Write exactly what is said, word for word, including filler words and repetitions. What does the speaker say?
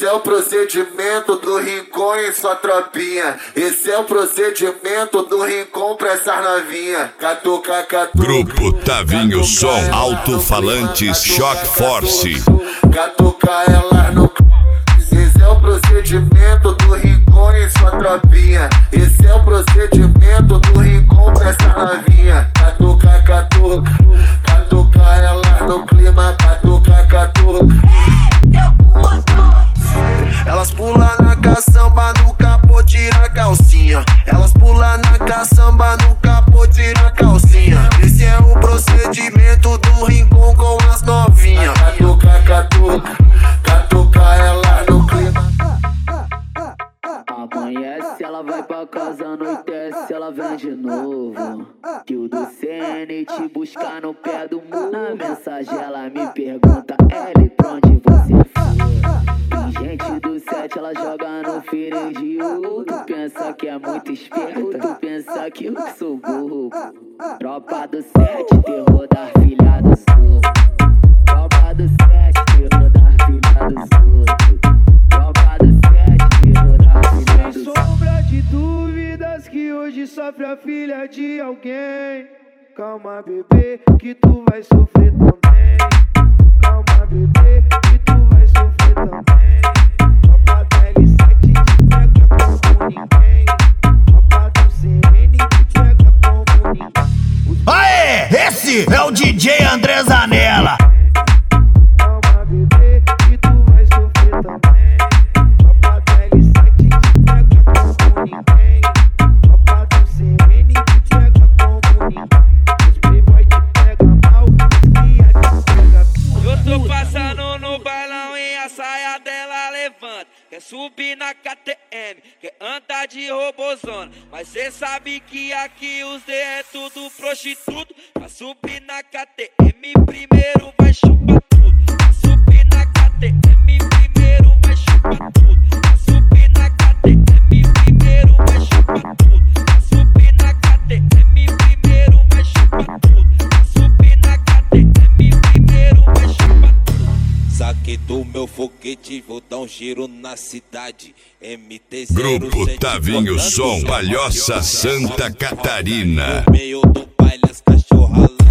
Esse é o procedimento do Rincon e sua tropinha. Esse é o procedimento do Rincon pra essas novinha. Catuca, catuca. Grupo Tavinho Som, alto-falantes, Shock Force. Catuca elas no Esse é o procedimento do Rincon e sua tropinha. Esse é o procedimento do Rincon pra essa novinha. Catuca, catuca. Catuca elas no clima. Catuca, catuca. Elas pulam na caçamba, no capô tira a calcinha. Elas pulam na caçamba, no capô tira a calcinha. Esse é o procedimento do Rincon com as novinhas. Catuca, catuca. Catuca elas no clima. Amanhece, ela vai pra casa, anoitece, ela vem de novo. Que o do C N te buscar no pé do muro. Na mensagem ela me pergunta, L, pra onde você foi? Gente do set, ela joga no feeling de U. Tu pensa que é muito esperto, tu pensa que eu sou burro. Tropa do set, terror da filha do sul. Tropa do set, terror da filha do sul. Tropa do set, terror da filha do sul. Sem sombra de dúvidas que hoje sofre a filha de alguém. Calma, bebê, que tu vai sofrer também. Calma, bebê, que tu vai sofrer também. Tropa da L sete te pega como ninguém. Tropa do C N te pega como ninguém. Aê, esse é o D J André Zanella. Calma, bebê, que tu vai sofrer também. Tropa da L sete te pega como ninguém. Tropa do C N te pega como ninguém. Os playboy te pega mal, os cria te pega. Eu tô passando no bailão e a saia dela levanta. Quer subir na K T M, quer andar de robozona. Mas cê sabe que aqui os D é tudo prostituto. Pra subir na K T M primeiro vai chupar tudo. Pra subir na K T M primeiro vai chupar tudo. Pra subir na K T M primeiro vai chupar tudo. Pra subir na K T M primeiro vai chupar tudo. Pra subir na K T M primeiro vai chupar tudo. Saquei do meu foguete, vou dar um giro na cidade. M T zero Grupo Tavinho Som, Palhoça, Santa Catarina. No meio do baile as cachorras